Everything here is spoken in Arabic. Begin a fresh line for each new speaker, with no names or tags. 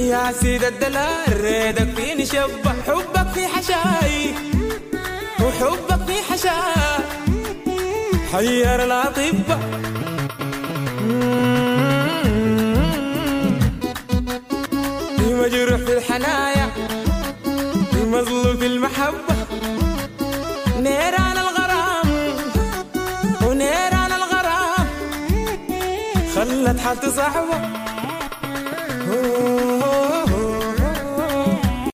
يا سيد الدلال ريدك فيني شبه حبك في حشاي وحبك في حشاي حير الأطباء في مجروح في الحنايا في مظلوم في المحبة نيران الغرام ونيران الغرام خلت حالتي صعبة